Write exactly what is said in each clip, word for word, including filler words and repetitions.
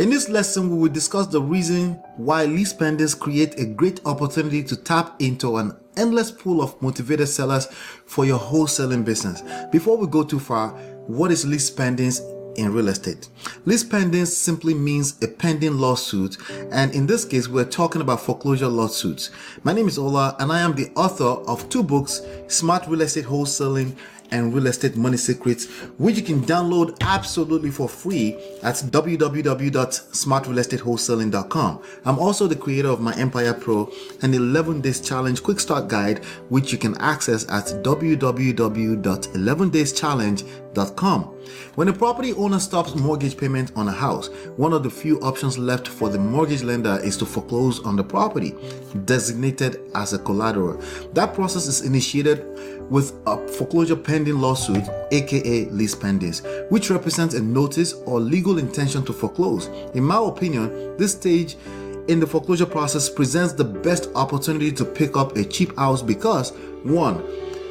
In this lesson, we will discuss the reason why lease pendings create a great opportunity to tap into an endless pool of motivated sellers for your wholesaling business. Before we go too far, what is lease pendings in real estate? Lease pendings simply means a pending lawsuit, and in this case, we're talking about foreclosure lawsuits. My name is Ola, and I am the author of two books, Smart Real Estate Wholesaling and Real Estate Money Secrets, which you can download absolutely for free at w w w dot smart real estate wholesaling dot com. I'm also the creator of my Empire Pro and eleven days challenge quick start guide, which you can access at w w w dot eleven days challenge dot com. When a property owner stops mortgage payment on a house, one of the few options left for the mortgage lender is to foreclose on the property, designated as a collateral. That process is initiated with a foreclosure pending lawsuit, aka lease pendings, which represents a notice or legal intention to foreclose. In my opinion, this stage in the foreclosure process presents the best opportunity to pick up a cheap house because, one,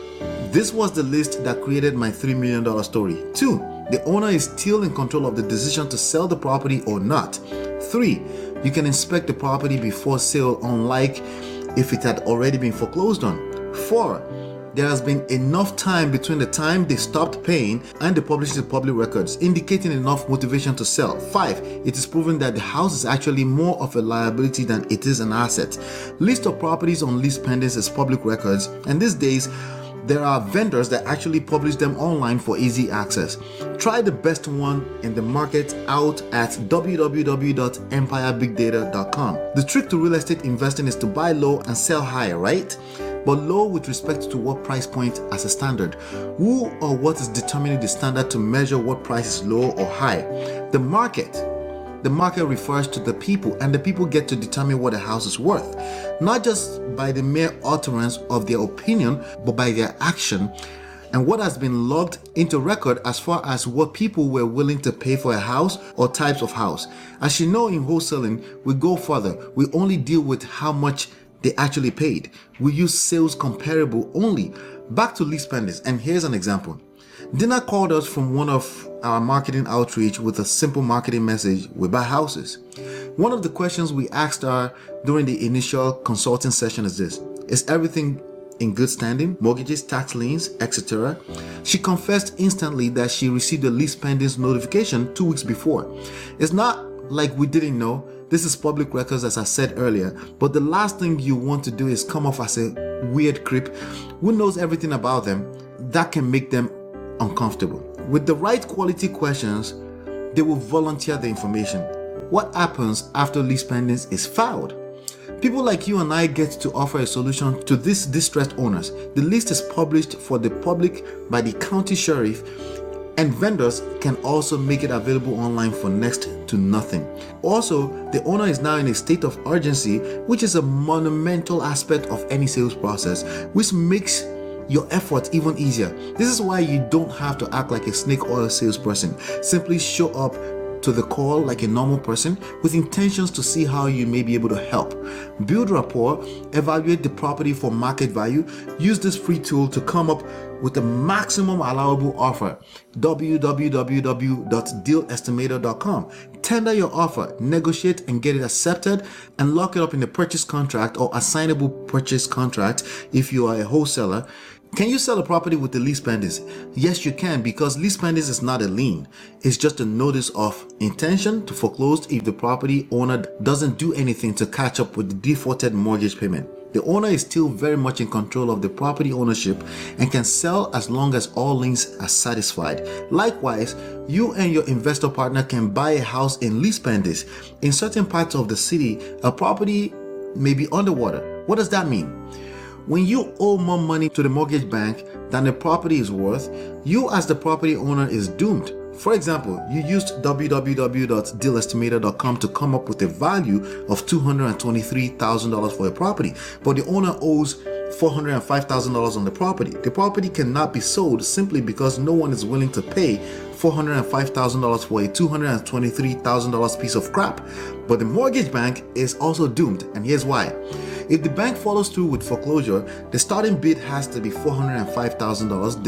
this was the list that created my three million dollars story. Two, the owner is still in control of the decision to sell the property or not. Three, you can inspect the property before sale, unlike if it had already been foreclosed on. Four, there has been enough time between the time they stopped paying and the publishing to public records, indicating enough motivation to sell. Five, it is proven that the house is actually more of a liability than it is an asset. List of properties on lease pendings is public records, and these days, there are vendors that actually publish them online for easy access. Try the best one in the market out at w w w dot empire big data dot com. The trick to real estate investing is to buy low and sell higher, right? But low with respect to what price point as a standard. Who or what is determining the standard to measure what price is low or high? The market. The market refers to the people, and the people get to determine what a house is worth, not just by the mere utterance of their opinion, but by their action and what has been logged into record as far as what people were willing to pay for a house or types of house. As you know, in wholesaling, we go further. We only deal with how much they actually paid. We use sales comparable only. Back to lease pendings, and here's an example. Dina called us from one of our marketing outreach with a simple marketing message: we buy houses. One of the questions we asked her during the initial consulting session is this: is everything in good standing? Mortgages, tax liens, et cetera. She confessed instantly that she received a lease pendings notification two weeks before. It's not like we didn't know. This is public records, as I said earlier, but the last thing you want to do is come off as a weird creep who knows everything about them. That can make them uncomfortable. With the right quality questions, they will volunteer the information. What happens after lease pendings is filed? People like you and I get to offer a solution to these distressed owners. The list is published for the public by the county sheriff, and vendors can also make it available online for next to nothing. Also, the owner is now in a state of urgency, which is a monumental aspect of any sales process, which makes your efforts even easier. This is why you don't have to act like a snake oil salesperson. Simply show up to the call like a normal person with intentions to see how you may be able to help. Build rapport, evaluate the property for market value. Use this free tool to come up with the maximum allowable offer. w w w dot deal estimator dot com. Tender your offer, negotiate and get it accepted, and lock it up in a purchase contract or assignable purchase contract if you are a wholesaler. Can you sell a property with the lease pendings? Yes, you can, because lease pendings is not a lien. It's just a notice of intention to foreclose if the property owner doesn't do anything to catch up with the defaulted mortgage payment. The owner is still very much in control of the property ownership and can sell as long as all liens are satisfied. Likewise, you and your investor partner can buy a house in lease pendings. In certain parts of the city, a property may be underwater. What does that mean? When you owe more money to the mortgage bank than the property is worth, you as the property owner is doomed. For example, you used w w w dot deal estimator dot com to come up with a value of two hundred twenty-three thousand dollars for a property, but the owner owes four hundred five thousand dollars on the property. The property cannot be sold simply because no one is willing to pay four hundred five thousand dollars for a two hundred twenty-three thousand dollars piece of crap. But the mortgage bank is also doomed, and here's why. If the bank follows through with foreclosure, the starting bid has to be four hundred five thousand dollars. The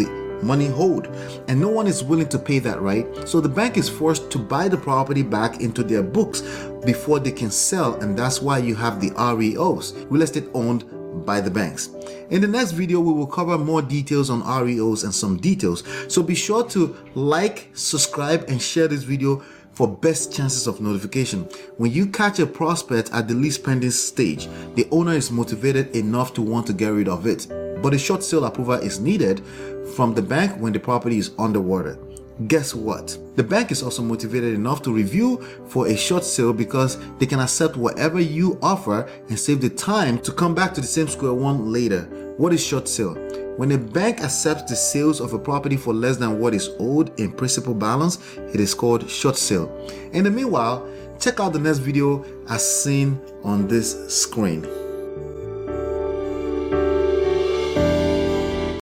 money owed, and no one is willing to pay that, right? So the bank is forced to buy the property back into their books before they can sell, and that's why you have the R E Os, real estate owned by the banks. In the next video, we will cover more details on R E Os and some details. So be sure to like, subscribe, and share this video for best chances of notification. When you catch a prospect at the lease pending stage, the owner is motivated enough to want to get rid of it, but a short sale approval is needed from the bank when the property is underwater. Guess what? The bank is also motivated enough to review for a short sale because they can accept whatever you offer and save the time to come back to the same square one later. What is short sale? When a bank accepts the sales of a property for less than what is owed in principal balance, it is called short sale. In the meanwhile, check out the next video as seen on this screen.